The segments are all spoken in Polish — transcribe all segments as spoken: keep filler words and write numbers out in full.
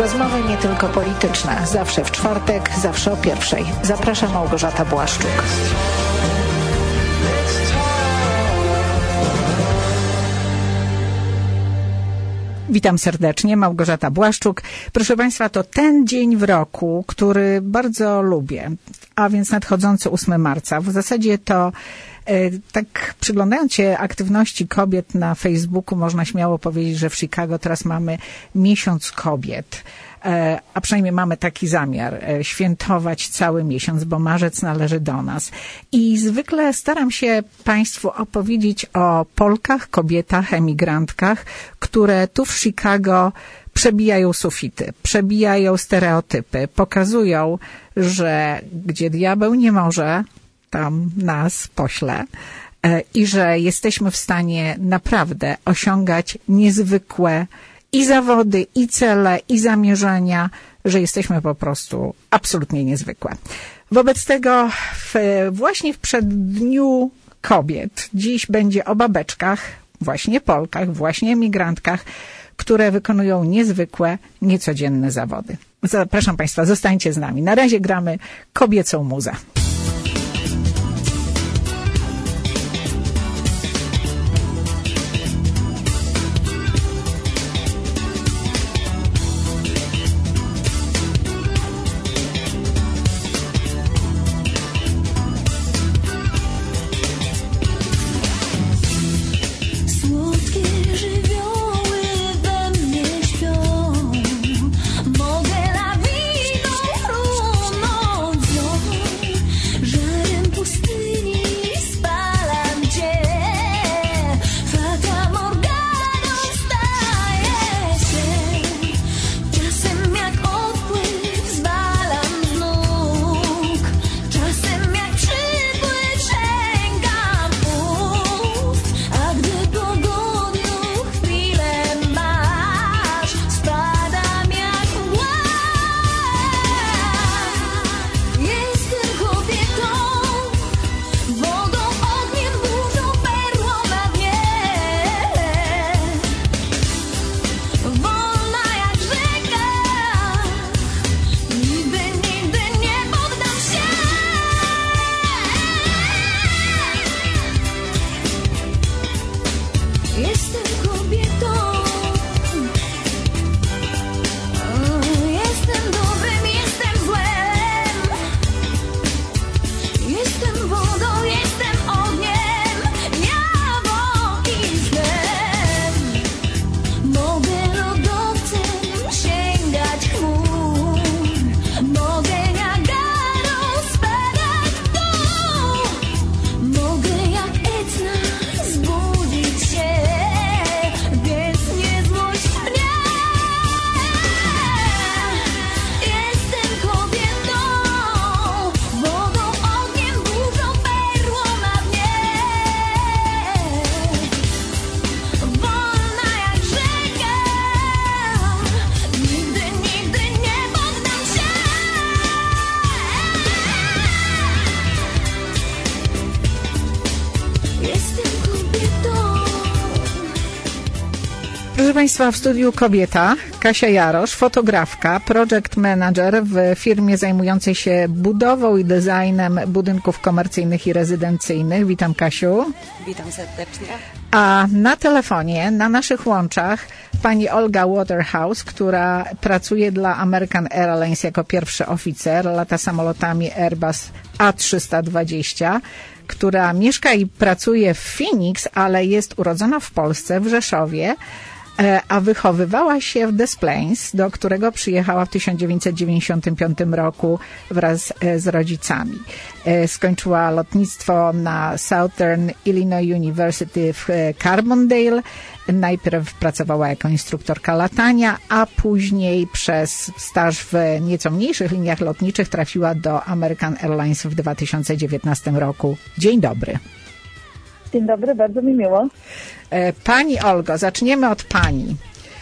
Rozmowy nie tylko polityczne. Zawsze w czwartek, zawsze o pierwszej. Zaprasza Małgorzata Błaszczuk. Witam serdecznie, Małgorzata Błaszczuk. Proszę Państwa, to ten dzień w roku, który bardzo lubię, a więc nadchodzący ósmego marca. W zasadzie to tak przyglądając się aktywności kobiet na Facebooku, można śmiało powiedzieć, że w Chicago teraz mamy miesiąc kobiet. A przynajmniej mamy taki zamiar, świętować cały miesiąc, bo marzec należy do nas. I zwykle staram się Państwu opowiedzieć o Polkach, kobietach, emigrantkach, które tu w Chicago przebijają sufity, przebijają stereotypy, pokazują, że gdzie diabeł nie może, tam nas pośle i że jesteśmy w stanie naprawdę osiągać niezwykłe i zawody, i cele, i zamierzenia, że jesteśmy po prostu absolutnie niezwykłe. Wobec tego w, właśnie w przeddniu kobiet dziś będzie o babeczkach, właśnie Polkach, właśnie emigrantkach, które wykonują niezwykłe, niecodzienne zawody. Zapraszam Państwa, zostańcie z nami. Na razie gramy kobiecą muzę. Proszę Państwa, w studiu kobieta, Kasia Jarosz, fotografka, project manager w firmie zajmującej się budową i designem budynków komercyjnych i rezydencyjnych. Witam, Kasiu. Witam serdecznie. A na telefonie, na naszych łączach pani Olga Waterhouse, która pracuje dla American Airlines jako pierwszy oficer, lata samolotami Airbus A trzysta dwadzieścia, która mieszka i pracuje w Phoenix, ale jest urodzona w Polsce, w Rzeszowie, a wychowywała się w Des Plaines, do którego przyjechała w tysiąc dziewięćset dziewięćdziesiątym piątym roku wraz z rodzicami. Skończyła lotnictwo na Southern Illinois University w Carbondale. Najpierw pracowała jako instruktorka latania, a później przez staż w nieco mniejszych liniach lotniczych trafiła do American Airlines w dwa tysiące dziewiętnastym roku. Dzień dobry. Dzień dobry, bardzo mi miło. Pani Olgo, zaczniemy od pani.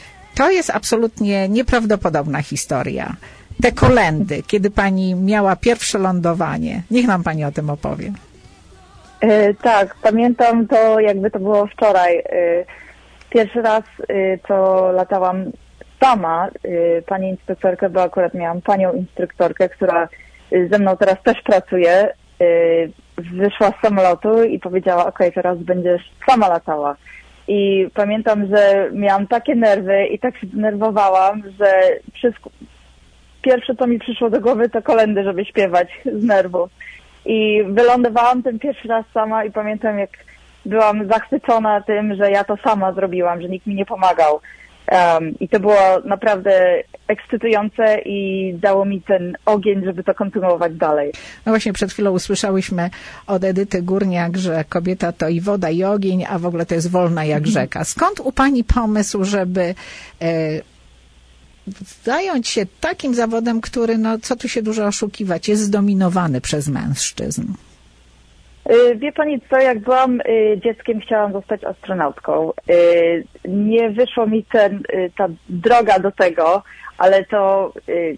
To jest absolutnie nieprawdopodobna historia. Te kolędy, kiedy pani miała pierwsze lądowanie. Niech nam pani o tym opowie. E, tak, pamiętam to, jakby to było wczoraj. E, pierwszy raz, e, co latałam sama y, pani instruktorkę, bo akurat miałam panią instruktorkę, która y, ze mną teraz też pracuje, y, wyszła z samolotu i powiedziała, okej, okay, teraz będziesz sama latała. I pamiętam, że miałam takie nerwy i tak się denerwowałam, że wszystko, pierwsze co mi przyszło do głowy to kolędy, żeby śpiewać z nerwów. I wylądowałam ten pierwszy raz sama i pamiętam, jak byłam zachwycona tym, że ja to sama zrobiłam, że nikt mi nie pomagał. Um, I to było naprawdę ekscytujące i dało mi ten ogień, żeby to kontynuować dalej. No właśnie przed chwilą usłyszałyśmy od Edyty Górniak, że kobieta to i woda, i ogień, a w ogóle to jest wolna jak rzeka. Skąd u pani pomysł, żeby e, zająć się takim zawodem, który, no co tu się dużo oszukiwać, jest zdominowany przez mężczyzn? Wie pani co, jak byłam dzieckiem, chciałam zostać astronautką. Nie wyszło mi ten, ta droga do tego, ale to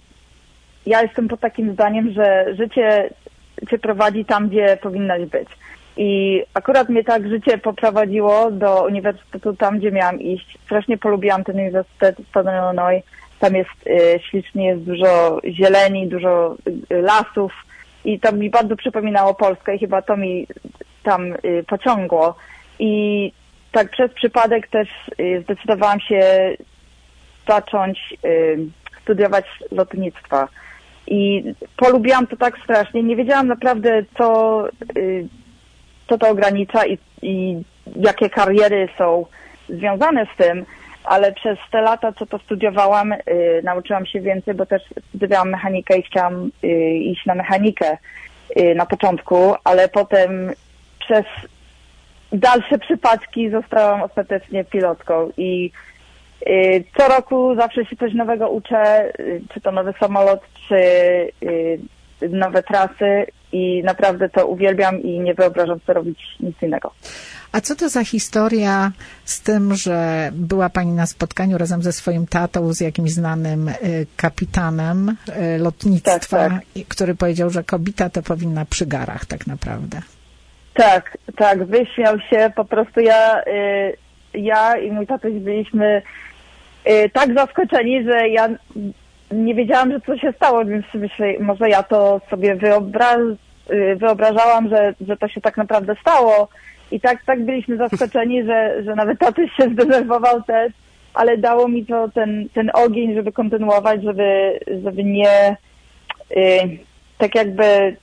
ja jestem pod takim zdaniem, że życie cię prowadzi tam, gdzie powinnaś być. I akurat mnie tak życie poprowadziło do uniwersytetu tam, gdzie miałam iść. Strasznie polubiłam ten uniwersytet w Southern Illinois. Tam jest ślicznie, jest dużo zieleni, dużo lasów. I to mi bardzo przypominało Polskę i chyba to mi tam y, pociągło. I tak przez przypadek też y, zdecydowałam się zacząć y, studiować lotnictwa. I polubiłam to tak strasznie. Nie wiedziałam naprawdę, co, y, co to ogranicza i, i jakie kariery są związane z tym, ale przez te lata, co to studiowałam, y, nauczyłam się więcej, bo też studiowałam mechanikę i chciałam y, iść na mechanikę y, na początku, ale potem przez dalsze przypadki zostałam ostatecznie pilotką i y, co roku zawsze się coś nowego uczę, y, czy to nowy samolot, czy y, nowe trasy i naprawdę to uwielbiam i nie wyobrażam sobie robić nic innego. A co to za historia z tym, że była pani na spotkaniu razem ze swoim tatą, z jakimś znanym y, kapitanem y, lotnictwa, tak, tak. który powiedział, że kobieta to powinna przy garach tak naprawdę? Tak, tak, wyśmiał się. Po prostu ja, y, ja i mój tatuś byliśmy y, tak zaskoczeni, że ja nie wiedziałam, że co się stało, więc myślę, może ja to sobie wyobra y, wyobrażałam, że, że to się tak naprawdę stało. I tak, tak byliśmy zaskoczeni, że, że nawet tatuś się zdenerwował też, ale dało mi to ten, ten ogień, żeby kontynuować, żeby, żeby nie y, tak jakby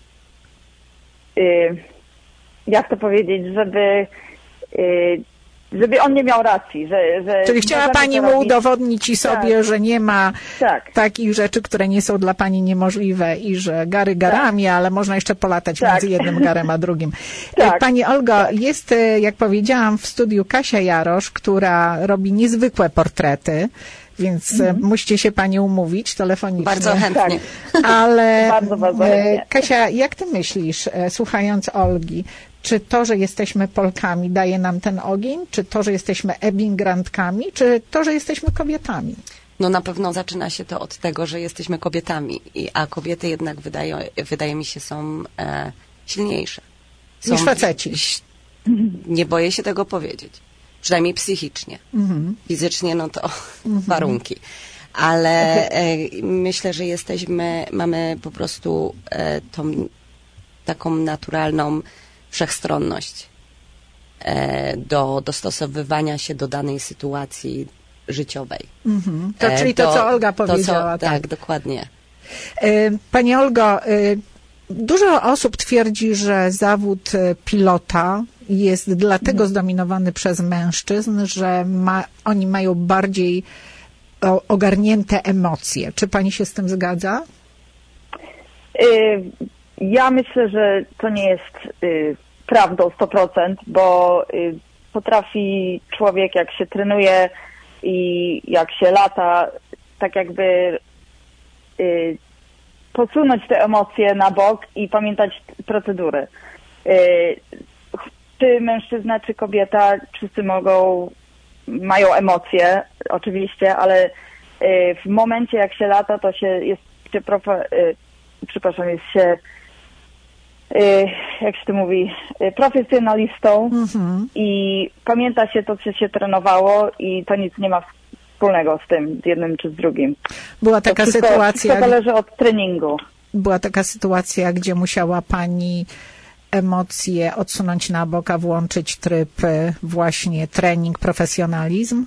y, jak to powiedzieć, żeby y, żeby on nie miał racji. Że, że Czyli chciała pani mu robić. udowodnić i sobie, tak. że nie ma tak. takich rzeczy, które nie są dla pani niemożliwe i że gary garami, tak. ale można jeszcze polatać tak. między jednym garem a drugim. Tak. Pani Olgo, jest, jak powiedziałam, w studiu Kasia Jarosz, która robi niezwykłe portrety, więc mm. musicie się pani umówić telefonicznie. Bardzo chętnie. Tak. Ale bardzo, bardzo chętnie. Kasia, jak ty myślisz, słuchając Olgi, czy to, że jesteśmy Polkami, daje nam ten ogień? Czy to, że jesteśmy emigrantkami? Czy to, że jesteśmy kobietami? No na pewno zaczyna się to od tego, że jesteśmy kobietami, I, a kobiety jednak wydają, wydaje mi się są e, silniejsze. Są, niż faceci. Nie boję się tego powiedzieć. Przynajmniej psychicznie. Mhm. Fizycznie no to mhm. warunki. Ale e, myślę, że jesteśmy, mamy po prostu e, tą taką naturalną wszechstronność e, do dostosowywania się do danej sytuacji życiowej. Mhm. To, czyli to, to, co Olga powiedziała. To, co, tak, tak, dokładnie. Pani Olgo, dużo osób twierdzi, że zawód pilota jest dlatego zdominowany przez mężczyzn, że ma, oni mają bardziej ogarnięte emocje. Czy pani się z tym zgadza? Y Ja myślę, że to nie jest y, prawdą sto procent, bo y, potrafi człowiek, jak się trenuje i jak się lata, tak jakby y, posunąć te emocje na bok i pamiętać procedury. Y, czy mężczyzna, czy kobieta, wszyscy mogą, mają emocje, oczywiście, ale y, w momencie, jak się lata, to się jest się profe, y, przepraszam, jest się jak się to mówi, profesjonalistą mm-hmm. i pamięta się to, co się trenowało i to nic nie ma wspólnego z tym, z jednym czy z drugim. Była taka to wszystko, sytuacja... To zależy od treningu. Była taka sytuacja, gdzie musiała pani emocje odsunąć na bok, a włączyć tryb właśnie trening, profesjonalizm?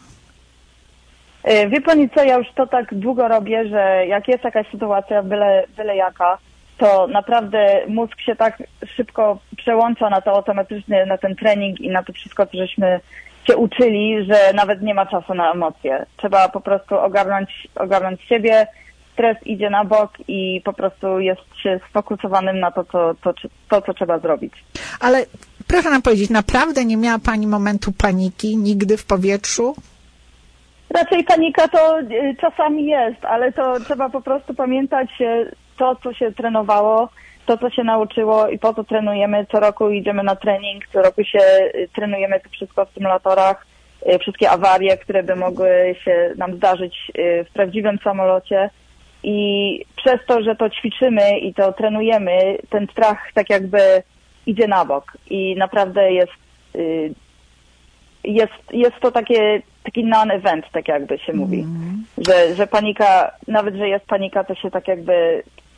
Wie pani co, ja już to tak długo robię, że jak jest jakaś sytuacja, byle, byle jaka, to naprawdę mózg się tak szybko przełącza na to automatycznie, na ten trening i na to wszystko, co żeśmy się uczyli, że nawet nie ma czasu na emocje. Trzeba po prostu ogarnąć, ogarnąć siebie, stres idzie na bok i po prostu jest się sfokusowanym na to, co, to, to, co trzeba zrobić. Ale proszę nam powiedzieć, naprawdę nie miała pani momentu paniki nigdy w powietrzu? Raczej panika to y, czasami jest, ale to trzeba po prostu pamiętać y, to, co się trenowało, to, co się nauczyło i po co trenujemy. Co roku idziemy na trening, co roku się y, trenujemy to wszystko w symulatorach, y, wszystkie awarie, które by mogły się nam zdarzyć y, w prawdziwym samolocie. I przez to, że to ćwiczymy i to trenujemy, ten strach tak jakby idzie na bok i naprawdę jest, y, jest, jest to takie, taki non-event, tak jakby się mówi, mm. że, że panika, nawet że jest panika, to się tak jakby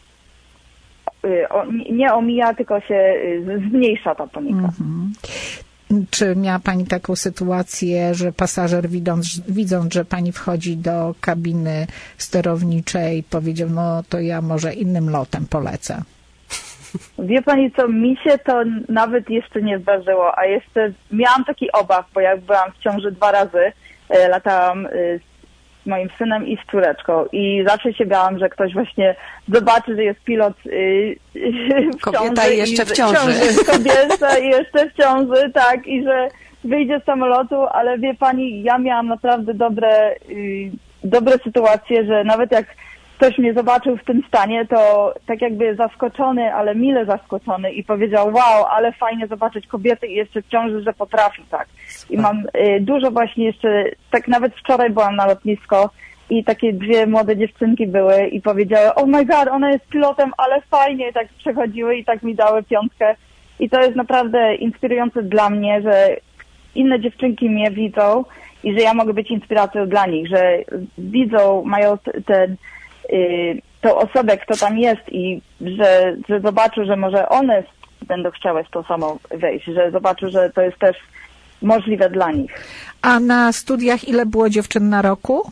y, o, nie omija, tylko się y, zmniejsza ta panika. Mm-hmm. Czy miała pani taką sytuację, że pasażer widząc, widząc, że pani wchodzi do kabiny sterowniczej, powiedział, no to ja może innym lotem polecę? Wie pani co, mi się to nawet jeszcze nie zdarzyło, a jeszcze miałam taki obaw, bo jak byłam w ciąży dwa razy, e, latałam e, z moim synem i z córeczką i zawsze się bałam, że ktoś właśnie zobaczy, że jest pilot e, w kobieta ciąży. i jeszcze i, w ciąży. ciąży. Kobieta i jeszcze w ciąży, tak, i że wyjdzie z samolotu, ale wie pani, ja miałam naprawdę dobre, y, dobre sytuacje, że nawet jak ktoś mnie zobaczył w tym stanie, to tak jakby zaskoczony, ale mile zaskoczony i powiedział, wow, ale fajnie zobaczyć kobiety i jeszcze w ciąży, że potrafi tak. I mam y, dużo właśnie jeszcze, tak nawet wczoraj byłam na lotnisko i takie dwie młode dziewczynki były i powiedziały, oh my god, ona jest pilotem, ale fajnie, i tak przechodziły i tak mi dały piątkę. I to jest naprawdę inspirujące dla mnie, że inne dziewczynki mnie widzą i że ja mogę być inspiracją dla nich, że widzą, mają ten Y, tą osobę, kto tam jest i że, że zobaczył, że może one będą chciały z tą samą wejść, że zobaczył, że to jest też możliwe dla nich. A na studiach ile było dziewczyn na roku?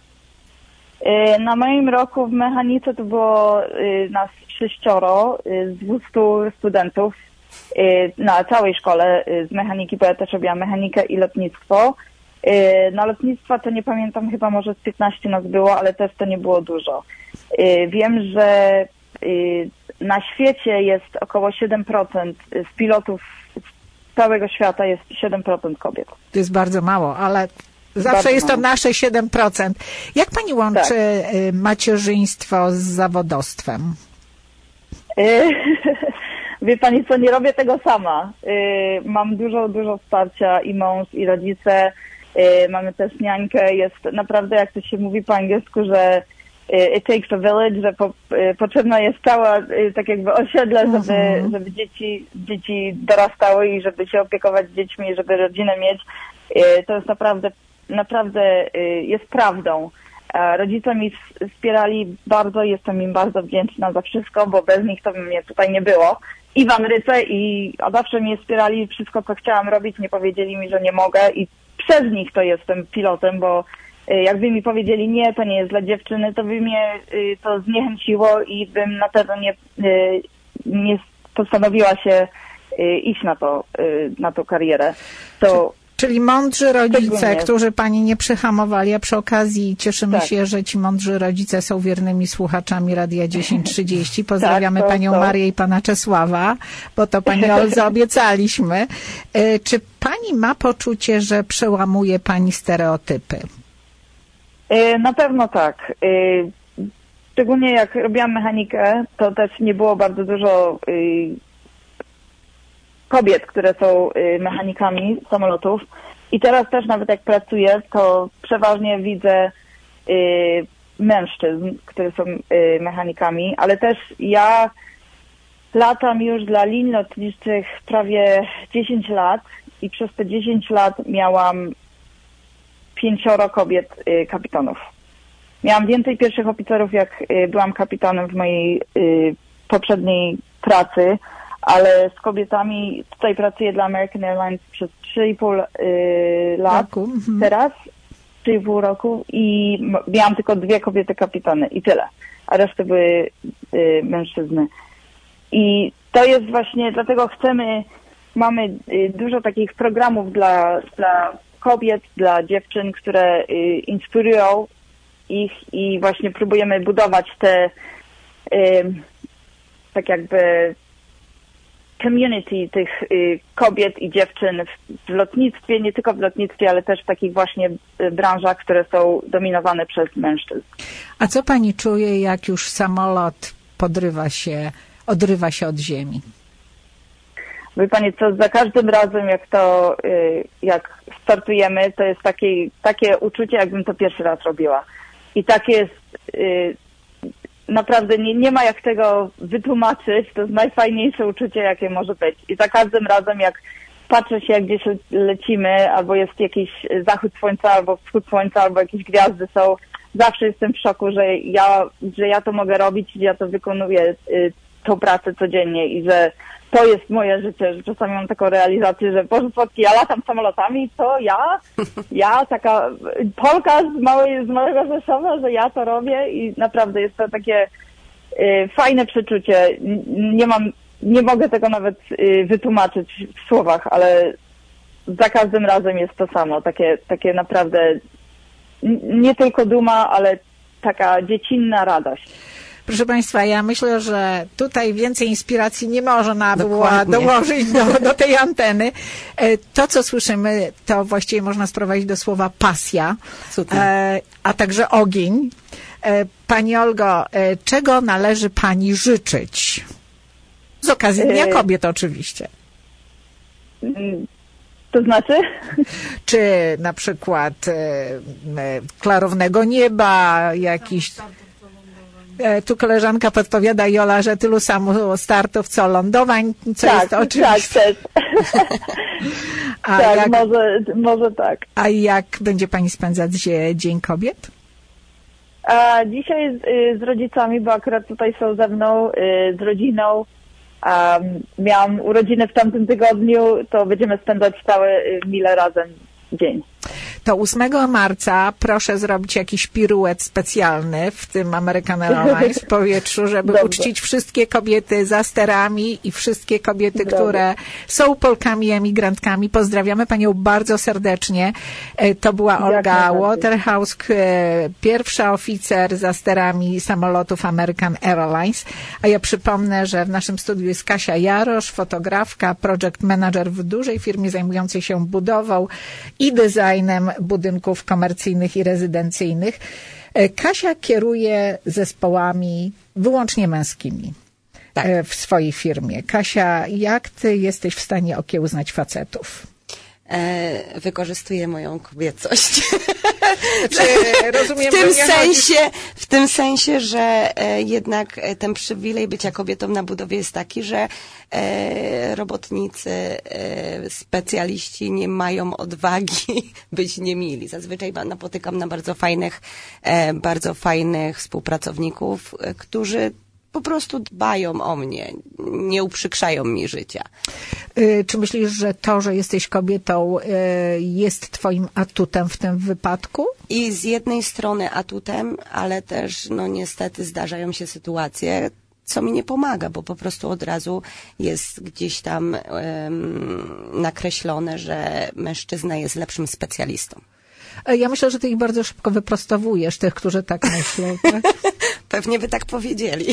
Y, na moim roku w mechanice to było y, nas sześcioro y, z dwustu studentów y, na całej szkole y, z mechaniki, bo ja też robiłam mechanikę i lotnictwo. Na lotnictwa to nie pamiętam, chyba może z piętnaście nas było, ale też to nie było dużo. Wiem, że na świecie jest około siedem procent z pilotów z całego świata jest siedem procent kobiet. To jest bardzo mało, ale zawsze bardzo jest to mało. nasze siedem procent. Jak pani łączy tak. macierzyństwo z zawodowstwem? Wie pani co, nie robię tego sama. Mam dużo, dużo wsparcia i mąż, i rodzice. Mamy też niańkę, jest naprawdę, jak to się mówi po angielsku, że it takes a village, że po, potrzebna jest cała tak jakby osiedle, żeby, uh-huh. żeby dzieci, dzieci dorastały i żeby się opiekować dziećmi, żeby rodzinę mieć. To jest naprawdę, naprawdę jest prawdą. Rodzice mi wspierali bardzo, jestem im bardzo wdzięczna za wszystko, bo bez nich to by mnie tutaj nie było. I w Ameryce i zawsze mnie wspierali, wszystko co chciałam robić, nie powiedzieli mi, że nie mogę i przez nich to jestem pilotem, bo jakby mi powiedzieli nie, to nie jest dla dziewczyny, to by mnie to zniechęciło i bym na pewno nie, nie postanowiła się iść na to, na tą karierę. To Czyli mądrzy rodzice, którzy pani nie przyhamowali, a przy okazji cieszymy tak. się, że ci mądrzy rodzice są wiernymi słuchaczami Radia dziesięć trzydzieści. Pozdrawiamy tak, to, panią to. Marię i pana Czesława, bo to pani Olzo obiecaliśmy. Czy pani ma poczucie, że przełamuje pani stereotypy? Na pewno tak. Szczególnie jak robiłam mechanikę, to też nie było bardzo dużo kobiet, które są mechanikami samolotów. I teraz też nawet jak pracuję, to przeważnie widzę y, mężczyzn, którzy są y, mechanikami, ale też ja latam już dla linii lotniczych prawie dziesięć lat i przez te dziesięć lat miałam pięcioro kobiet y, kapitanów. Miałam więcej pierwszych oficerów, jak y, byłam kapitanem w mojej y, poprzedniej pracy, ale z kobietami tutaj pracuję dla American Airlines przez trzy i pół y, lat mhm. teraz, trzy i pół roku i m- miałam tylko dwie kobiety kapitany i tyle, a resztę były y, mężczyzny. I to jest właśnie, dlatego chcemy, mamy y, dużo takich programów dla, dla kobiet, dla dziewczyn, które y, inspirują ich i właśnie próbujemy budować te y, tak jakby community tych y, kobiet i dziewczyn w, w lotnictwie, nie tylko w lotnictwie, ale też w takich właśnie y, branżach, które są dominowane przez mężczyzn. A co pani czuje, jak już samolot podrywa się, odrywa się od ziemi? Wie pani co, za każdym razem jak to, y, jak startujemy, to jest takie, takie uczucie, jakbym to pierwszy raz robiła. I takie jest, y, naprawdę nie, nie ma jak tego wytłumaczyć, to jest najfajniejsze uczucie, jakie może być. I za każdym razem, jak patrzę się, jak gdzieś lecimy, albo jest jakiś zachód słońca, albo wschód słońca, albo jakieś gwiazdy są, zawsze jestem w szoku, że ja, że ja to mogę robić, że ja to wykonuję, y, tą pracę codziennie i że to jest moje życie, że czasami mam taką realizację, że Boże Słodki, ja latam samolotami, co ja? Ja, taka Polka z, małej, z małego Rzeszowa, że ja to robię i naprawdę jest to takie y, fajne przeczucie. Nie mam, nie mogę tego nawet y, wytłumaczyć w słowach, ale za każdym razem jest to samo, takie, takie naprawdę n- nie tylko duma, ale taka dziecinna radość. Proszę Państwa, ja myślę, że tutaj więcej inspiracji nie można było Dokładnie. dołożyć do, do tej anteny. To, co słyszymy, to właściwie można sprowadzić do słowa pasja, e, a także ogień. E, Pani Olgo, e, czego należy Pani życzyć? Z okazji Dnia Kobiet oczywiście. To znaczy? Czy na przykład e, e, klarownego nieba, jakiś... Tu koleżanka podpowiada, Jola, że tylu samo startów, co lądowań, co tak, jest oczywiste. Tak, też. A tak, jak, może, może tak. A jak będzie Pani spędzać Dzień Kobiet? A dzisiaj z, z rodzicami, bo akurat tutaj są ze mną, z rodziną. Um, miałam urodziny w tamtym tygodniu, to będziemy spędzać całe mile razem dzień. To ósmego marca proszę zrobić jakiś piruet specjalny w tym American Airlines w powietrzu, żeby Dobrze. uczcić wszystkie kobiety za sterami i wszystkie kobiety, Dobrze. które są Polkami, emigrantkami. Pozdrawiamy Panią bardzo serdecznie. To była Olga Waterhouse, pierwsza oficer za sterami samolotów American Airlines. A ja przypomnę, że w naszym studiu jest Kasia Jarosz, fotografka, project manager w dużej firmie zajmującej się budową i designem budynków komercyjnych i rezydencyjnych. Kasia kieruje zespołami wyłącznie męskimi tak. w swojej firmie. Kasia, jak ty jesteś w stanie okiełznać facetów? E, wykorzystuję moją kobiecość. Czy, rozumiem, w tym że sensie, w tym sensie, że e, jednak ten przywilej bycia kobietą na budowie jest taki, że e, robotnicy, e, specjaliści nie mają odwagi być niemili. Zazwyczaj napotykam na bardzo fajnych, e, bardzo fajnych współpracowników, e, którzy po prostu dbają o mnie, nie uprzykrzają mi życia. Czy myślisz, że to, że jesteś kobietą, jest twoim atutem w tym wypadku? I z jednej strony atutem, ale też no niestety zdarzają się sytuacje, co mi nie pomaga, bo po prostu od razu jest gdzieś tam um, nakreślone, że mężczyzna jest lepszym specjalistą. Ja myślę, że ty ich bardzo szybko wyprostowujesz, tych, którzy tak myślą. Tak? Pewnie by tak powiedzieli.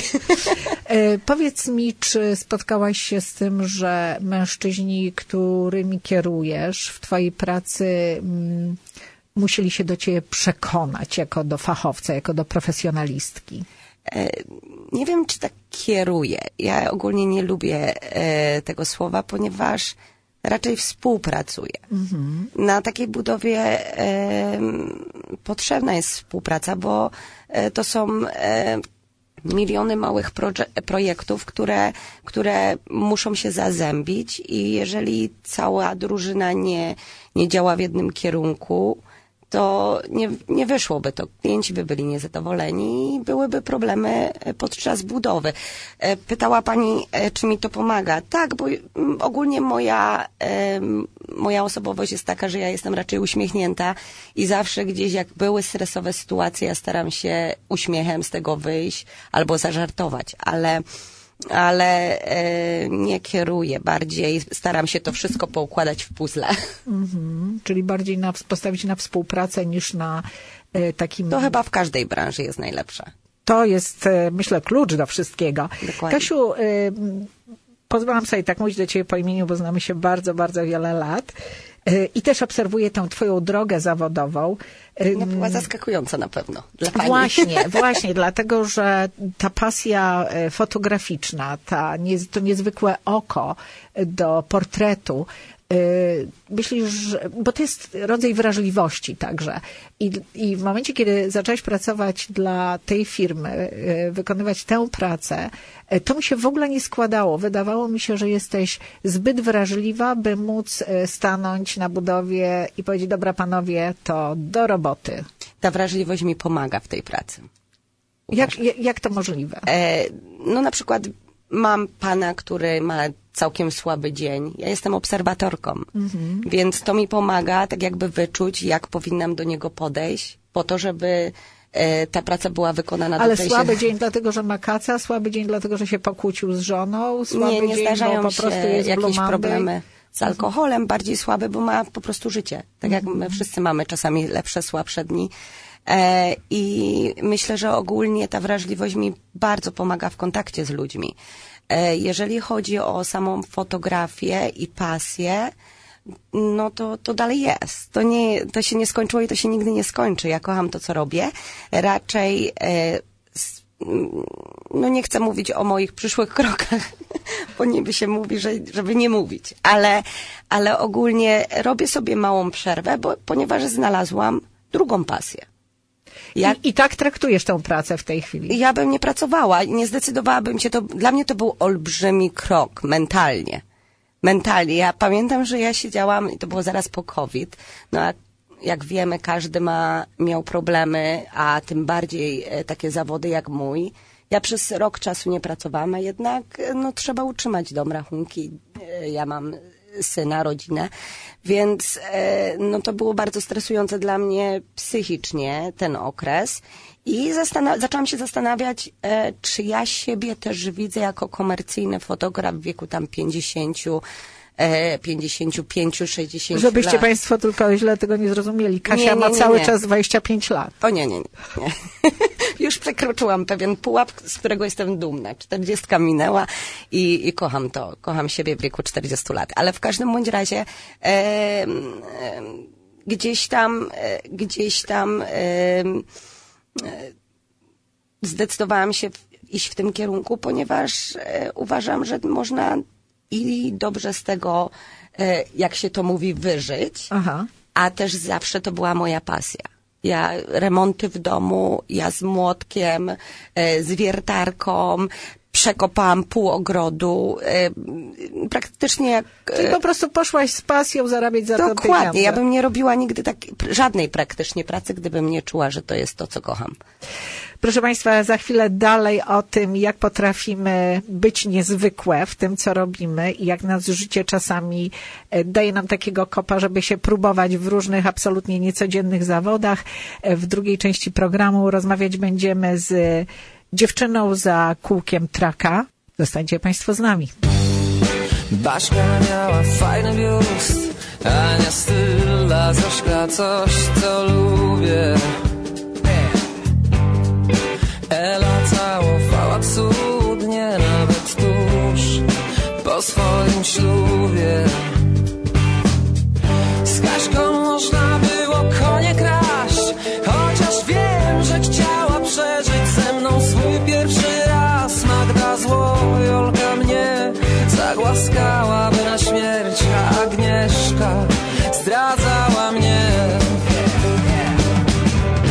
E, powiedz mi, czy spotkałaś się z tym, że mężczyźni, którymi kierujesz w twojej pracy, m, musieli się do ciebie przekonać jako do fachowca, jako do profesjonalistki? E, nie wiem, czy tak kieruję. Ja ogólnie nie lubię e, tego słowa, ponieważ raczej współpracuję. Mm-hmm. Na takiej budowie e, potrzebna jest współpraca, bo e, to są e, miliony małych proje- projektów, które, które muszą się zazębić i jeżeli cała drużyna nie, nie działa w jednym kierunku, to nie, nie wyszłoby to. Klienci by byli niezadowoleni i byłyby problemy podczas budowy. Pytała pani, czy mi to pomaga. Tak, bo ogólnie moja, moja osobowość jest taka, że ja jestem raczej uśmiechnięta i zawsze gdzieś jak były stresowe sytuacje, ja staram się uśmiechem z tego wyjść albo zażartować, ale ale e, nie kieruję, bardziej staram się to wszystko poukładać w puzzle. Mhm. Czyli bardziej na, postawić na współpracę niż na e, takim... To chyba w każdej branży jest najlepsze. To jest, e, myślę, klucz do wszystkiego. Dokładnie. Kasiu, e, pozwalam sobie tak mówić do ciebie po imieniu, bo znamy się bardzo, bardzo wiele lat. I też obserwuję tę twoją drogę zawodową. No była zaskakująca na pewno dla pani. Właśnie, właśnie, dlatego, że ta pasja fotograficzna, ta, to niezwykłe oko do portretu, myślisz, że, bo to jest rodzaj wrażliwości także. I, I w momencie, kiedy zaczęłaś pracować dla tej firmy, wykonywać tę pracę, to mi się w ogóle nie składało. Wydawało mi się, że jesteś zbyt wrażliwa, by móc stanąć na budowie i powiedzieć, dobra panowie, to do roboty. Ta wrażliwość mi pomaga w tej pracy. Jak, jak to możliwe? E, no na przykład mam pana, który ma całkiem słaby dzień. Ja jestem obserwatorką, mhm. więc to mi pomaga tak jakby wyczuć, jak powinnam do niego podejść, po to, żeby e, ta praca była wykonana. Ale do tej słaby się... dzień dlatego, że ma kaca, słaby dzień dlatego, że się pokłócił z żoną, słaby nie, nie dzień, zdarzają bo po prostu się jest jakieś Blue problemy z alkoholem, bardziej słaby, bo ma po prostu życie. Tak jak my wszyscy mamy czasami lepsze, słabsze dni. E, I myślę, że ogólnie ta wrażliwość mi bardzo pomaga w kontakcie z ludźmi. E, jeżeli chodzi o samą fotografię i pasję, no to, to dalej jest. To, nie, to się nie skończyło i to się nigdy nie skończy. Ja kocham to, co robię. Raczej e, s, no nie chcę mówić o moich przyszłych krokach, bo niby się mówi, że, żeby nie mówić. Ale, ale ogólnie robię sobie małą przerwę, bo, ponieważ znalazłam drugą pasję. Ja, I, I tak traktujesz tę pracę w tej chwili? Ja bym nie pracowała i nie zdecydowałabym się. To, dla mnie to był olbrzymi krok mentalnie. Mentalnie. Ja pamiętam, że ja siedziałam, i to było zaraz po COVID, no a jak wiemy, każdy ma, miał problemy, a tym bardziej e, takie zawody jak mój. Ja przez rok czasu nie pracowałam, a jednak no, trzeba utrzymać dom, rachunki. E, ja mam syna, rodzinę, więc e, no, to było bardzo stresujące dla mnie psychicznie ten okres i zastan- zaczęłam się zastanawiać, e, czy ja siebie też widzę jako komercyjny fotograf w wieku tam pięćdziesięciu, pięćdziesięciu pięciu, sześćdziesięciu Żebyście lat. państwo tylko źle tego nie zrozumieli. Kasia nie, nie, ma nie, cały nie. czas dwadzieścia pięć lat. O nie, nie, nie. nie. Już przekroczyłam pewien pułap, z którego jestem dumna. Czterdziestka minęła i, i kocham to. Kocham siebie w wieku czterdziestu lat. Ale w każdym bądź razie e, e, gdzieś tam, e, gdzieś tam e, e, zdecydowałam się w, iść w tym kierunku, ponieważ e, uważam, że można i dobrze z tego, e, jak się to mówi, wyżyć, Aha. a też zawsze to była moja pasja. Ja remonty w domu, ja z młotkiem, e, z wiertarką, przekopałam pół ogrodu, e, praktycznie jak... E, Czyli po prostu poszłaś z pasją zarabiać za to pieniądze. Dokładnie, ja bym nie robiła nigdy tak, żadnej praktycznie pracy, gdybym nie czuła, że to jest to, co kocham. Proszę państwa, za chwilę dalej o tym, jak potrafimy być niezwykłe w tym, co robimy i jak nas życie czasami daje nam takiego kopa, żeby się próbować w różnych absolutnie niecodziennych zawodach. W drugiej części programu rozmawiać będziemy z dziewczyną za kółkiem traka. Zostańcie państwo z nami. Baśka miała fajny biust, Ania styl, a Zośka coś, co lubię. Ela całowała cudnie, nawet tuż po swoim ślubie. Z Kaśką można było konie kraść, chociaż wiem, że chciała przeżyć ze mną swój pierwszy raz. Magda zło, Jolka mnie zagłaskałaby na śmierć, a Agnieszka zdradzała mnie.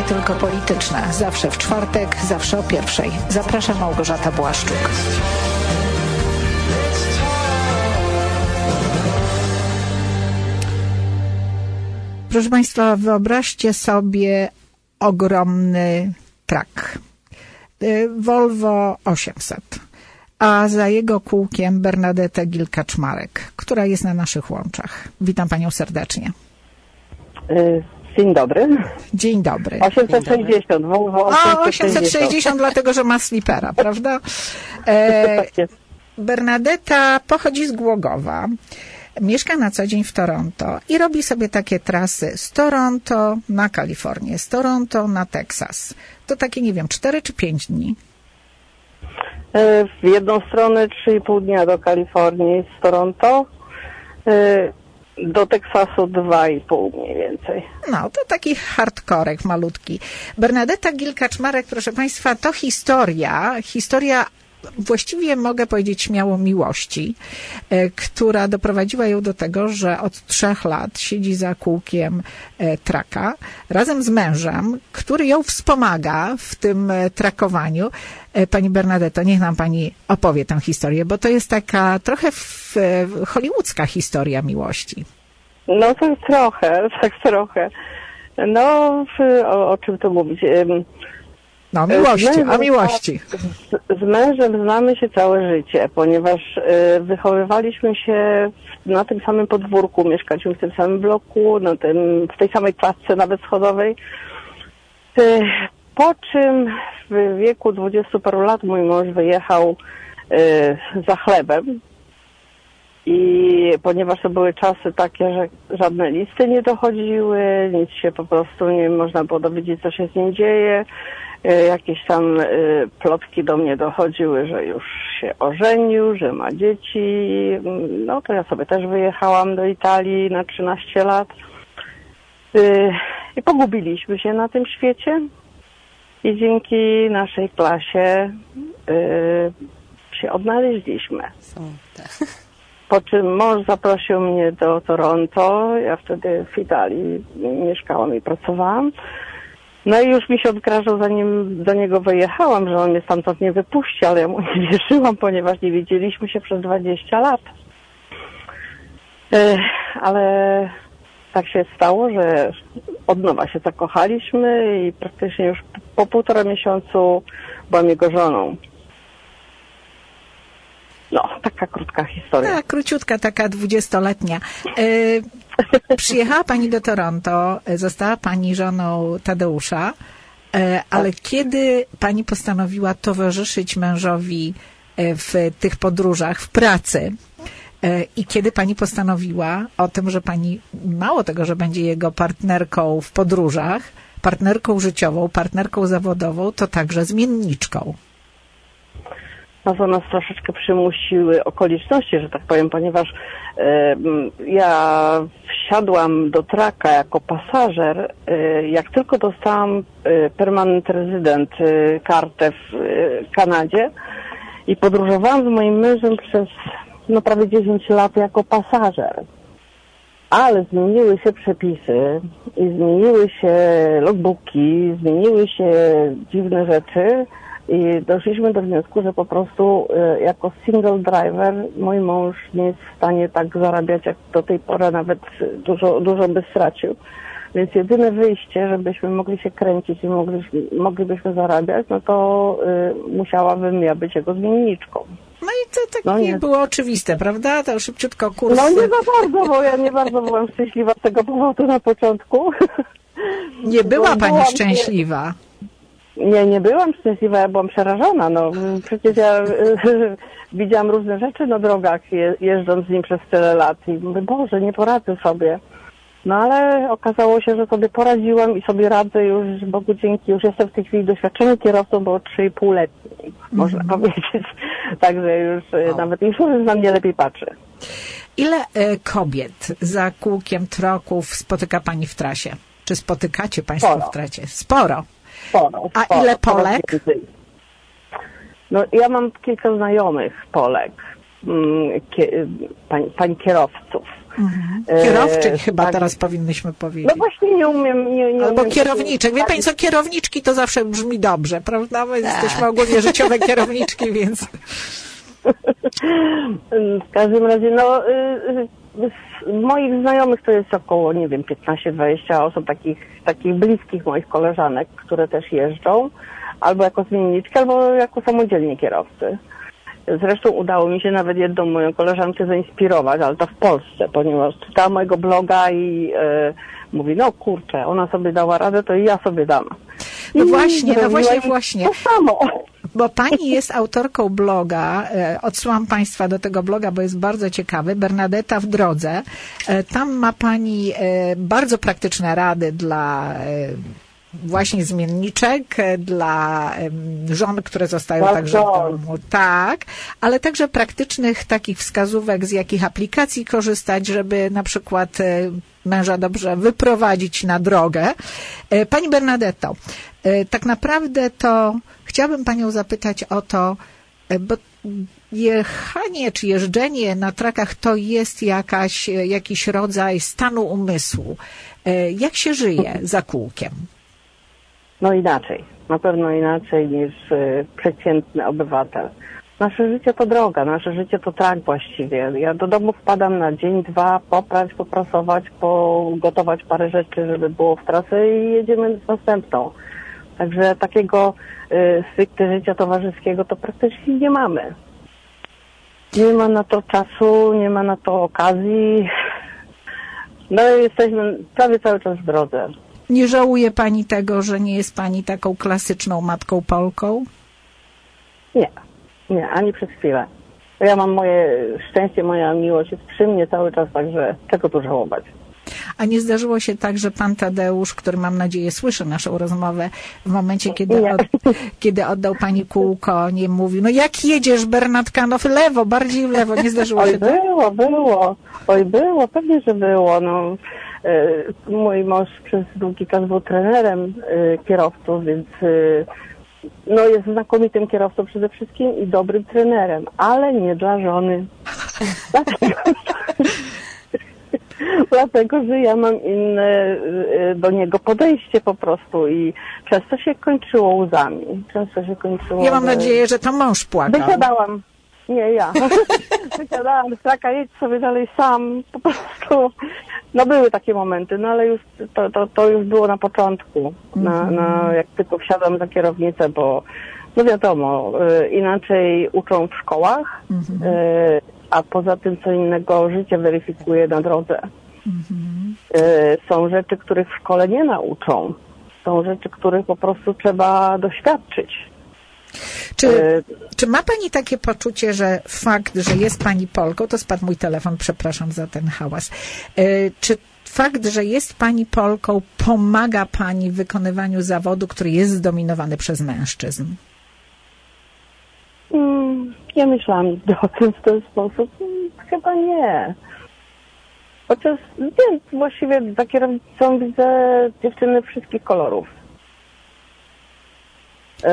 tylko polityczne. Zawsze w czwartek, zawsze o pierwszej. Zapraszam, Małgorzata Błaszczuk. Proszę Państwa, wyobraźcie sobie ogromny truck. Volvo osiemset. A za jego kółkiem Bernadetę Gil-Kaczmarek, która jest na naszych łączach. Witam Panią serdecznie. Dzień dobry. Dzień dobry. osiemset sześćdziesiąt. Volvo osiemset sześćdziesiąt. O, osiemset sześćdziesiąt, dlatego że ma slipera, prawda? E, Bernadeta pochodzi z Głogowa. Mieszka na co dzień w Toronto i robi sobie takie trasy z Toronto na Kalifornię, z Toronto na Teksas. To takie, nie wiem, cztery czy pięć dni? W jedną stronę trzy i pół dnia do Kalifornii z Toronto, do Teksasu dwa i pół mniej więcej. No, to taki hardkorek malutki. Bernadeta Gil-Kaczmarek, proszę Państwa, to historia, historia właściwie mogę powiedzieć śmiało miłości, która doprowadziła ją do tego, że od trzech lat siedzi za kółkiem traka razem z mężem, który ją wspomaga w tym trakowaniu. Pani Bernadeto, niech nam Pani opowie tę historię, bo to jest taka trochę w, hollywoodzka historia miłości. No tak trochę, tak trochę. No, o, o czym to mówić? No, o miłości, mężem, o miłości. Z, z mężem znamy się całe życie, ponieważ y, wychowywaliśmy się w, na tym samym podwórku, mieszkaliśmy w tym samym bloku, na tym, w tej samej klatce nawet schodowej. Y, po czym w wieku dwudziestu paru lat mój mąż wyjechał y, za chlebem i ponieważ to były czasy takie, że żadne listy nie dochodziły, nic się po prostu nie można było dowiedzieć, co się z nim dzieje. Jakieś tam plotki do mnie dochodziły, że już się ożenił, że ma dzieci. No to ja sobie też wyjechałam do Italii na trzynaście lat. I pogubiliśmy się na tym świecie. I dzięki naszej klasie się odnaleźliśmy. Po czym mąż zaprosił mnie do Toronto. Ja wtedy w Italii mieszkałam i pracowałam. No i już mi się odgrażał, zanim do niego wyjechałam, że on mnie stamtąd nie wypuści, ale ja mu nie wierzyłam, ponieważ nie widzieliśmy się przez dwadzieścia lat. Ale tak się stało, że od nowa się zakochaliśmy i praktycznie już po półtora miesiącu byłam jego żoną. No, taka krótka historia. Tak, króciutka, taka dwudziestoletnia. E, przyjechała Pani do Toronto, została Pani żoną Tadeusza, e, ale tak. Kiedy Pani postanowiła towarzyszyć mężowi w tych podróżach, w pracy e, i kiedy Pani postanowiła o tym, że Pani mało tego, że będzie jego partnerką w podróżach, partnerką życiową, partnerką zawodową, to także zmienniczką. No to nas troszeczkę przymusiły okoliczności, że tak powiem, ponieważ e, ja wsiadłam do traka jako pasażer, e, jak tylko dostałam e, permanent rezydent, e, kartę w e, Kanadzie i podróżowałam z moim mężem przez no, prawie dziesięć lat jako pasażer. Ale zmieniły się przepisy i zmieniły się logbooki, zmieniły się dziwne rzeczy. I doszliśmy do wniosku, że po prostu y, jako single driver mój mąż nie jest w stanie tak zarabiać jak do tej pory, nawet dużo, dużo by stracił. Więc jedyne wyjście, żebyśmy mogli się kręcić i mogli, moglibyśmy zarabiać, no to y, musiałabym ja być jego zmienniczką. No i to tak no nie było oczywiste, prawda? To szybciutko kurs. No nie za bardzo, bo ja nie bardzo byłam szczęśliwa z tego powodu na początku. Nie była Pani szczęśliwa. Nie, nie byłam szczęśliwa, ja byłam przerażona. No, przecież ja widziałam różne rzeczy na drogach, je, jeżdżąc z nim przez tyle lat i mówię, Boże, nie poradzę sobie. No ale okazało się, że sobie poradziłam i sobie radzę już, Bogu dzięki, już jestem w tej chwili doświadczonym kierowcą, bo trzy i pół letni, mm. można powiedzieć. Także już oh. nawet insurance na mnie lepiej patrzy. Ile y, kobiet za kółkiem troków spotyka Pani w trasie? Czy spotykacie Państwo Sporo. w trasie? Sporo. Sporo, A sporo, ile Polek? No ja mam kilka znajomych Polek, pań, pań kierowców. Mhm. Kierowczyk e, chyba tak. teraz powinnyśmy powiedzieć. No właśnie nie umiem. Nie, nie Albo umiem kierowniczek. Wie pani co, kierowniczki to zawsze brzmi dobrze, prawda? My Tak. jesteśmy ogólnie życiowe kierowniczki, więc... W każdym razie, no, z moich znajomych to jest około, nie wiem, piętnaście dwadzieścia osób, takich, takich bliskich moich koleżanek, które też jeżdżą, albo jako zmienniczki, albo jako samodzielni kierowcy. Zresztą udało mi się nawet jedną moją koleżankę zainspirować, ale to w Polsce, ponieważ czytała mojego bloga i e, mówi, no kurczę, ona sobie dała radę, to i ja sobie dam. I No właśnie, no właśnie, i właśnie. To samo. Bo pani jest autorką bloga, e, odsyłam państwa do tego bloga, bo jest bardzo ciekawy, Bernadetta w drodze. E, tam ma pani e, bardzo praktyczne rady dla e, właśnie zmienniczek, e, dla e, żon, które zostają Bardzo. także w domu. Tak, ale także praktycznych takich wskazówek, z jakich aplikacji korzystać, żeby na przykład e, męża dobrze wyprowadzić na drogę. E, pani Bernadetto, e, tak naprawdę to chciałabym panią zapytać o to, bo jechanie czy jeżdżenie na trakach to jest jakaś, jakiś rodzaj stanu umysłu. Jak się żyje za kółkiem? No inaczej. Na pewno inaczej niż y, przeciętny obywatel. Nasze życie to droga, nasze życie to trak właściwie. Ja do domu wpadam na dzień, dwa, poprać, poprasować, pogotować parę rzeczy, żeby było w trasę i jedziemy z następną. Także takiego y, stricte życia towarzyskiego to praktycznie nie mamy. Nie ma na to czasu, nie ma na to okazji. No jesteśmy prawie cały czas w drodze. Nie żałuje pani tego, że nie jest pani taką klasyczną matką Polką? Nie, nie, ani przez chwilę. Ja mam moje szczęście, moja miłość jest przy mnie cały czas, także czego tu żałować. A nie zdarzyło się tak, że pan Tadeusz, który mam nadzieję słyszy naszą rozmowę, w momencie, kiedy, od, kiedy oddał pani kółko, nie mówił, no jak jedziesz, Bernadka, no w lewo, bardziej w lewo, nie zdarzyło Oj, się tak? było, było. Oj, było, pewnie, że było. No, y, mój mąż przez długi czas był trenerem y, kierowców, więc y, no, jest znakomitym kierowcą przede wszystkim i dobrym trenerem, ale nie dla żony. Dlatego, że ja mam inne do niego podejście po prostu i często się kończyło łzami. Często się kończyło... Ja mam że... nadzieję, że to mąż płakał. Wysiadałam. Nie, ja. Wysiadałam z traka, jedź sobie dalej sam. Po prostu... No były takie momenty, no ale już to, to, to już było na początku. Na, na, jak tylko wsiadłam za kierownicę, bo no wiadomo, y, inaczej uczą w szkołach, y, a poza tym co innego życie weryfikuje na drodze. Mhm. Y, są rzeczy, których w szkole nie nauczą. Są rzeczy, których po prostu trzeba doświadczyć. Czy, y, czy ma pani takie poczucie, że fakt, że jest pani Polką, to spadł mój telefon, przepraszam za ten hałas, y, czy fakt, że jest pani Polką, pomaga pani w wykonywaniu zawodu, który jest zdominowany przez mężczyzn? Mm, ja myślałam o tym w ten sposób. Chyba nie. Chociaż nie, właściwie za kierownicą widzę dziewczyny wszystkich kolorów. Yy,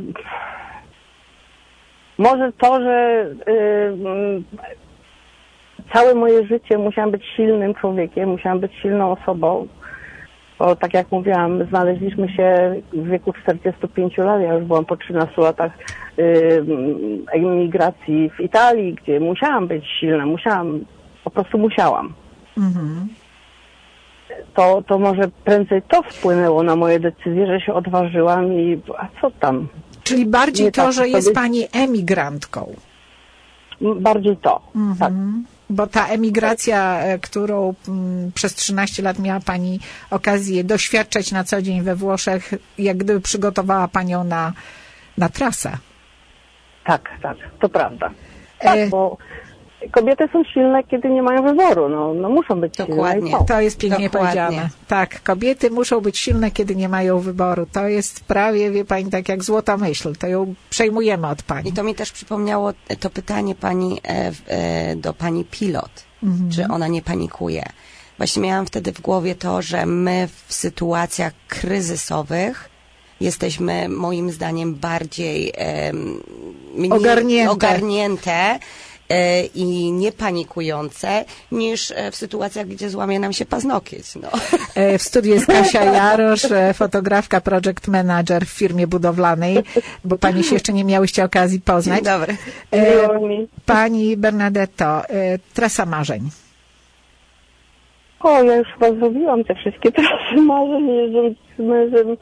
może to, że yy, całe moje życie musiałam być silnym człowiekiem, musiałam być silną osobą. Bo tak jak mówiłam, znaleźliśmy się w wieku czterdziestu pięciu lat, ja już byłam po trzynastu latach yy, emigracji w Italii, gdzie musiałam być silna, musiałam, po prostu musiałam. Mhm. To, to może prędzej to wpłynęło na moje decyzje, że się odważyłam i a co tam? Czyli bardziej Nie to, tak że jest sobie... pani emigrantką. Bardziej to, mhm. tak. Bo ta emigracja, którą m, przez trzynaście lat miała pani okazję doświadczać na co dzień we Włoszech, jak gdyby przygotowała panią na, na trasę. Tak, tak, to prawda. Tak, e... bo kobiety są silne, kiedy nie mają wyboru. No, no muszą być Dokładnie. silne. To jest pięknie Dokładnie. powiedziane. Tak, kobiety muszą być silne, kiedy nie mają wyboru. To jest prawie, wie pani, tak jak złota myśl. To ją przejmujemy od pani. I to mi też przypomniało to pytanie pani e, e, do pani pilot, mhm. czy ona nie panikuje. Właśnie miałam wtedy w głowie to, że my w sytuacjach kryzysowych jesteśmy moim zdaniem bardziej e, mniej ogarnięte. ogarnięte e, i nie panikujące, niż e, w sytuacjach, gdzie złamie nam się paznokieć. No. E, W studiu jest Kasia Jarosz, e, fotografka, project manager w firmie budowlanej, bo pani się jeszcze nie miałyście okazji poznać. Dzień dobry. E, Miło mi. Pani Bernadetto, e, trasa marzeń. O, ja już chyba zrobiłam te wszystkie trasy marzeń, jeżdżąc z mężem.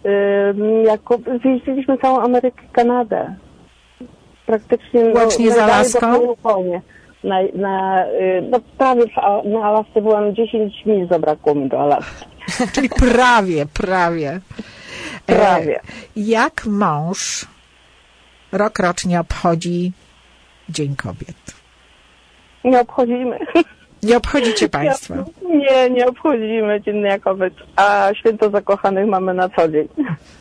Ym, jako, zjeździliśmy całą Amerykę, Kanadę. Praktycznie Łącznie no, z Alaską? Na, na, y, no prawie w, na Alasce byłam dziesięć mil, zabrakło mi do Alaski. Czyli prawie, prawie. E, Prawie. Jak mąż rok rocznie obchodzi Dzień Kobiet? Nie obchodzimy. Nie obchodzicie państwo? Nie, nie obchodzimy Dzień Dnia Kobiet, a Święto Zakochanych mamy na co dzień.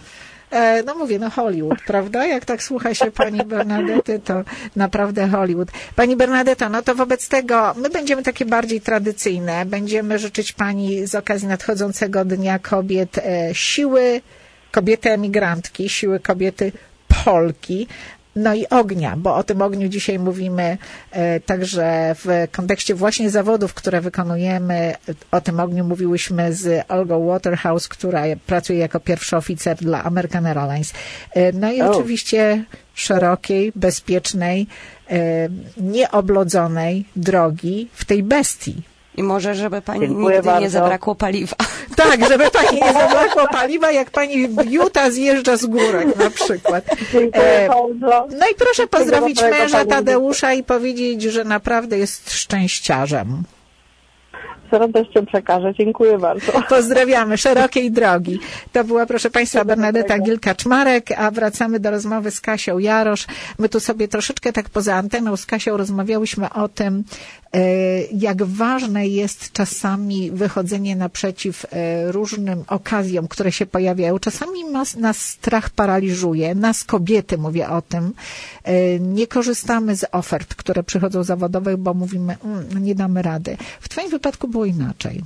E, no mówię, no Hollywood, prawda? Jak tak słucha się pani Bernadety, to naprawdę Hollywood. Pani Bernadetta, no to wobec tego my będziemy takie bardziej tradycyjne. Będziemy życzyć pani z okazji nadchodzącego Dnia Kobiet e, siły kobiety emigrantki, siły kobiety Polki, no i ognia, bo o tym ogniu dzisiaj mówimy e, także w kontekście właśnie zawodów, które wykonujemy. O tym ogniu mówiłyśmy z Olgą Waterhouse, która pracuje jako pierwszy oficer dla American Airlines. E, no i Oh. oczywiście szerokiej, bezpiecznej, e, nieoblodzonej drogi w tej bestii. I może, żeby pani Dziękuję nigdy bardzo. nie zabrakło paliwa. Tak, żeby pani nie zabrakło paliwa, jak pani w Utah zjeżdża z górek na przykład. Dziękuję E, bardzo. No i proszę pozdrowić dobrego, męża pani. Tadeusza i powiedzieć, że naprawdę jest szczęściarzem. Z radością przekażę. Dziękuję bardzo. Pozdrawiamy, szerokiej drogi. To była, proszę państwa, Bernadetta Gilka-Czmarek, a wracamy do rozmowy z Kasią Jarosz. My tu sobie troszeczkę tak poza anteną z Kasią rozmawiałyśmy o tym, e, jak ważne jest czasami wychodzenie naprzeciw e, różnym okazjom, które się pojawiają. Czasami nas, nas strach paraliżuje, nas kobiety, mówię o tym. E, nie korzystamy z ofert, które przychodzą zawodowych, bo mówimy, mm, nie damy rady. W twoim wypadku było inaczej.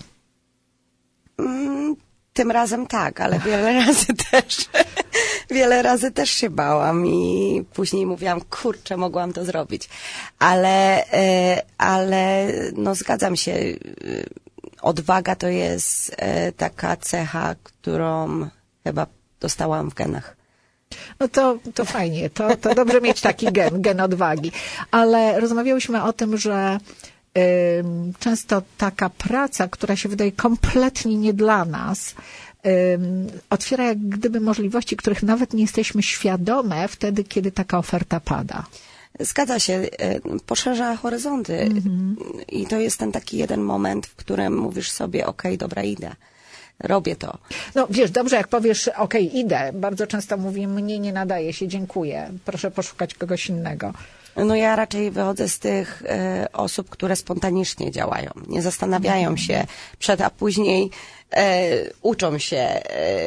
Mm, Tym razem tak, ale wiele razy też, wiele razy też się bałam i później mówiłam, kurczę, mogłam to zrobić. Ale, e, ale no zgadzam się, e, odwaga to jest e, taka cecha, którą chyba dostałam w genach. No to, to fajnie, to, to dobrze mieć taki gen, gen odwagi. Ale rozmawiałyśmy o tym, że ym, często taka praca, która się wydaje kompletnie nie dla nas, ym, otwiera jak gdyby możliwości, których nawet nie jesteśmy świadome wtedy, kiedy taka oferta pada. Zgadza się, e, poszerza horyzonty Mhm. i to jest ten taki jeden moment, w którym mówisz sobie, okej, dobra, idę. Robię to. No wiesz, dobrze, jak powiesz, okej, idę. Bardzo często mówię, mnie nie nadaje się, dziękuję. Proszę poszukać kogoś innego. No ja raczej wychodzę z tych e, osób, które spontanicznie działają. Nie zastanawiają się przed, a później e, uczą się, e,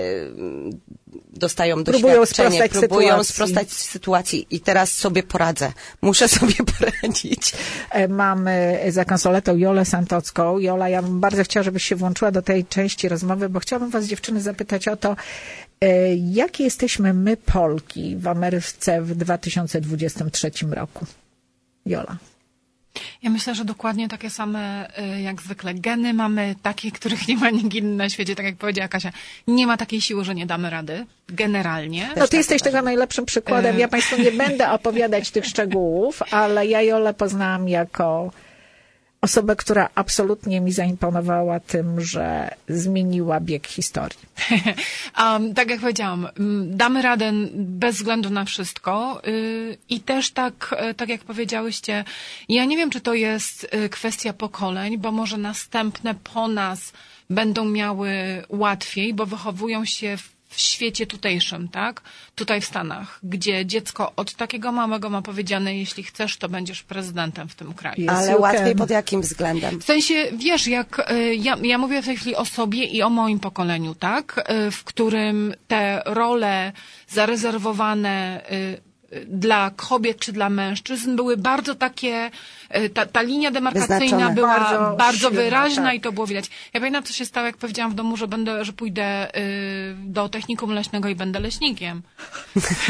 dostają Próbują doświadczenie, sprostać próbują sytuacji. sprostać sytuacji i teraz sobie poradzę. Muszę sobie poradzić. E, Mamy za konsoletą Jolę Santocką. Jola, ja bym bardzo chciała, żebyś się włączyła do tej części rozmowy, bo chciałabym was, dziewczyny, zapytać o to, e, jakie jesteśmy my, Polki, w Ameryce w dwa tysiące dwudziestym trzecim roku. Jola. Ja myślę, że dokładnie takie same y, jak zwykle geny mamy, takie, których nie ma nikt inny na świecie, tak jak powiedziała Kasia. Nie ma takiej siły, że nie damy rady, generalnie. No ty jesteś tego najlepszym przykładem. Ja Państwu nie będę opowiadać tych szczegółów, ale ja Jolę poznałam jako osobę, która absolutnie mi zaimponowała tym, że zmieniła bieg historii. um, tak jak powiedziałam, m, damy radę bez względu na wszystko yy, i też tak, y, tak jak powiedziałyście, ja nie wiem, czy to jest y, kwestia pokoleń, bo może następne po nas będą miały łatwiej, bo wychowują się w w świecie tutejszym, tak? Tutaj w Stanach, gdzie dziecko od takiego małego ma powiedziane, jeśli chcesz, to będziesz prezydentem w tym kraju. Yes, Ale you łatwiej can. pod jakim względem? W sensie, wiesz, jak y, ja, ja mówię w tej chwili o sobie i o moim pokoleniu, tak? Y, w którym te role zarezerwowane y, dla kobiet czy dla mężczyzn były bardzo takie, y, ta, ta linia demarkacyjna Wyznaczone. była Bardzo bardzo, silna, wyraźna tak. i to było widać. Ja pamiętam, co się stało, jak powiedziałam w domu, że będę, że pójdę y, do technikum leśnego i będę leśnikiem.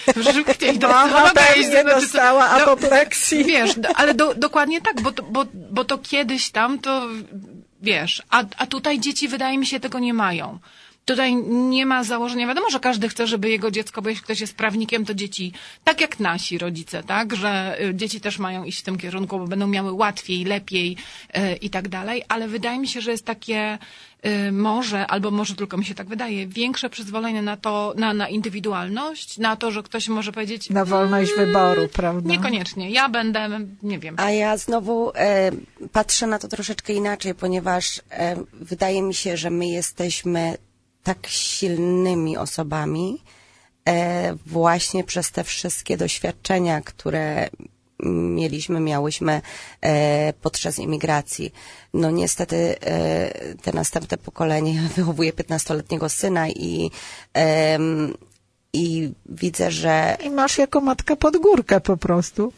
Chcieli do Mama psychologa iść, pewnie znaczy, dostała do- apopleksji. Wiesz, do, ale do, dokładnie tak, bo to, bo, bo to kiedyś tam, to wiesz, a, a tutaj dzieci wydaje mi się tego nie mają. Tutaj nie ma założenia, wiadomo, że każdy chce, żeby jego dziecko, bo jeśli ktoś jest prawnikiem, to dzieci, tak jak nasi rodzice, tak, że y, dzieci też mają iść w tym kierunku, bo będą miały łatwiej, lepiej y, i tak dalej, ale wydaje mi się, że jest takie y, może, albo może tylko mi się tak wydaje, większe przyzwolenie na to, na, na indywidualność, na to, że ktoś może powiedzieć... Na wolność mm, wyboru, prawda? Niekoniecznie. Ja będę, nie wiem. A ja znowu e, patrzę na to troszeczkę inaczej, ponieważ e, wydaje mi się, że my jesteśmy tak silnymi osobami e, właśnie przez te wszystkie doświadczenia, które mieliśmy, miałyśmy e, podczas imigracji. No niestety e, te następne pokolenie wychowuje piętnastoletniego syna i, e, i widzę, że... I masz jako matka pod górkę po prostu.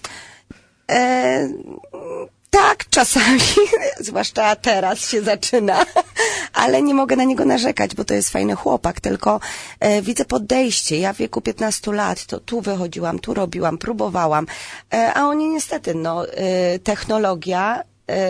E, tak, czasami, zwłaszcza teraz się zaczyna, ale nie mogę na niego narzekać, bo to jest fajny chłopak, tylko e, widzę podejście. Ja w wieku piętnastu lat to tu wychodziłam, tu robiłam, próbowałam, e, a oni niestety, no, e, technologia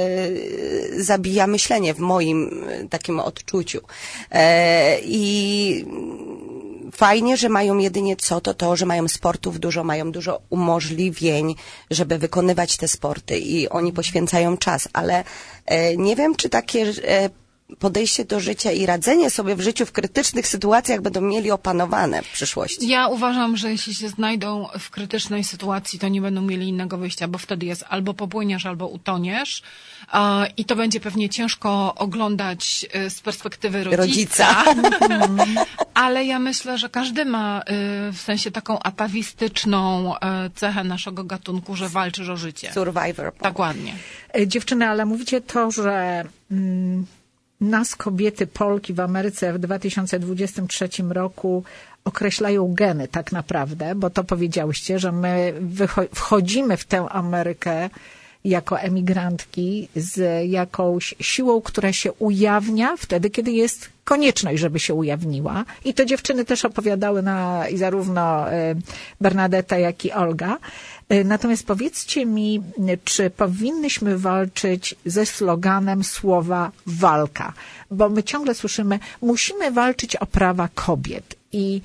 e, zabija myślenie w moim e, takim odczuciu. E, I fajnie, że mają jedynie co, to to, że mają sportów dużo, mają dużo umożliwień, żeby wykonywać te sporty i oni poświęcają czas, ale e, nie wiem, czy takie e, podejście do życia i radzenie sobie w życiu w krytycznych sytuacjach będą mieli opanowane w przyszłości. Ja uważam, że jeśli się znajdą w krytycznej sytuacji, to nie będą mieli innego wyjścia, bo wtedy jest albo popłyniesz, albo utoniesz. I to będzie pewnie ciężko oglądać z perspektywy rodzica. Rodzica. Ale ja myślę, że każdy ma w sensie taką atawistyczną cechę naszego gatunku, że walczysz o życie. Survivor. Tak ładnie. Dziewczyny, ale mówicie to, że mm, nas, kobiety, Polki w Ameryce w dwa tysiące dwudziestym trzecim roku określają geny tak naprawdę, bo to powiedziałyście, że my wycho- wchodzimy w tę Amerykę jako emigrantki z jakąś siłą, która się ujawnia wtedy, kiedy jest konieczność, żeby się ujawniła. I to dziewczyny też opowiadały na, i zarówno Bernadetta, jak i Olga. Natomiast powiedzcie mi, czy powinnyśmy walczyć ze sloganem słowa walka? Bo my ciągle słyszymy, musimy walczyć o prawa kobiet. I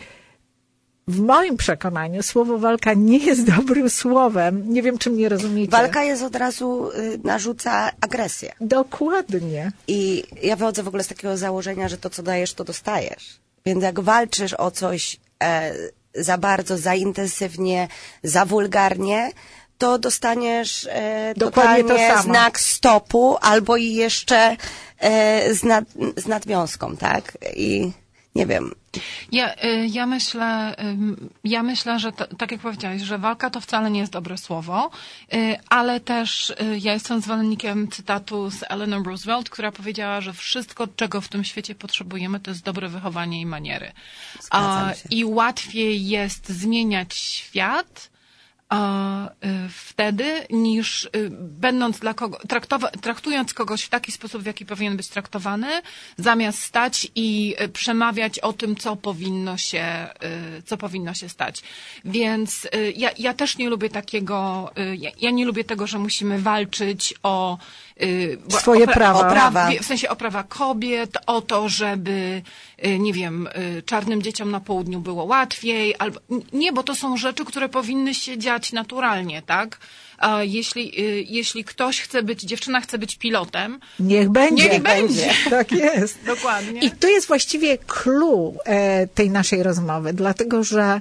w moim przekonaniu słowo walka nie jest dobrym słowem. Nie wiem, czy mnie rozumiecie. Walka jest od razu, y, narzuca agresję. Dokładnie. I ja wychodzę w ogóle z takiego założenia, że to, co dajesz, to dostajesz. Więc jak walczysz o coś e, za bardzo, za intensywnie, za wulgarnie, to dostaniesz e, Dokładnie totalnie to samo. znak stopu albo i jeszcze e, z, nad, z nadwiązką, tak? I nie wiem. Ja, y, ja myślę, ym, ja myślę, że to, tak jak powiedziałeś, że walka to wcale nie jest dobre słowo, y, ale też y, ja jestem zwolennikiem cytatu z Eleanor Roosevelt, która powiedziała, że wszystko, czego w tym świecie potrzebujemy, to jest dobre wychowanie i maniery. Zgadzam się. I łatwiej jest zmieniać świat a, y, wtedy, niż y, będąc dla kogo, traktowa, traktując kogoś w taki sposób, w jaki powinien być traktowany, zamiast stać i y, przemawiać o tym, co powinno się, y, co powinno się stać. Więc y, ja, ja też nie lubię takiego, y, ja, ja nie lubię tego, że musimy walczyć o y, Swoje o, pra- prawa. O prawa, Prawa. w sensie o prawa kobiet, o to, żeby, y, nie wiem, y, czarnym dzieciom na południu było łatwiej, albo nie, bo to są rzeczy, które powinny się dziać naturalnie, tak? A jeśli, y, jeśli ktoś chce być, dziewczyna chce być pilotem, Niech będzie. Niech będzie. Tak jest. dokładnie. I to jest właściwie clue e, tej naszej rozmowy, dlatego że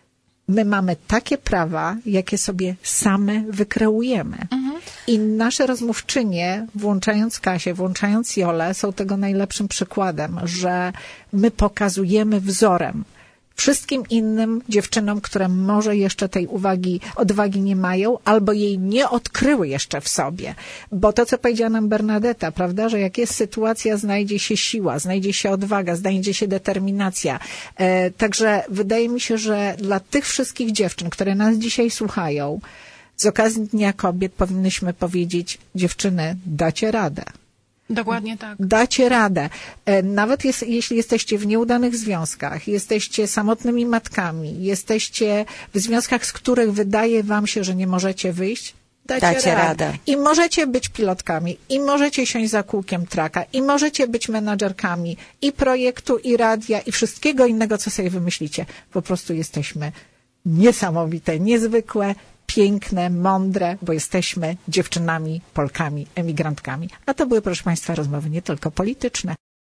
my mamy takie prawa, jakie sobie same wykreujemy. Mhm. I nasze rozmówczynie, włączając Kasię, włączając Jolę, są tego najlepszym przykładem, że my pokazujemy wzorem wszystkim innym dziewczynom, które może jeszcze tej uwagi, odwagi nie mają, albo jej nie odkryły jeszcze w sobie. Bo to, co powiedziała nam Bernadetta, prawda, że jak jest sytuacja, znajdzie się siła, znajdzie się odwaga, znajdzie się determinacja. E, także wydaje mi się, że dla tych wszystkich dziewczyn, które nas dzisiaj słuchają, z okazji Dnia Kobiet powinnyśmy powiedzieć, dziewczyny, dacie radę. Dokładnie tak. Dacie radę. E, Nawet jest, jeśli jesteście w nieudanych związkach, jesteście samotnymi matkami, jesteście w związkach, z których wydaje wam się, że nie możecie wyjść, dacie, Dacie radę. radę. I możecie być pilotkami, i możecie siąść za kółkiem traka, i możecie być menadżerkami i projektu, i radia, i wszystkiego innego, co sobie wymyślicie. Po prostu jesteśmy niesamowite, niezwykłe, piękne, mądre, bo jesteśmy dziewczynami, Polkami, emigrantkami. A to były, proszę Państwa, rozmowy nie tylko polityczne.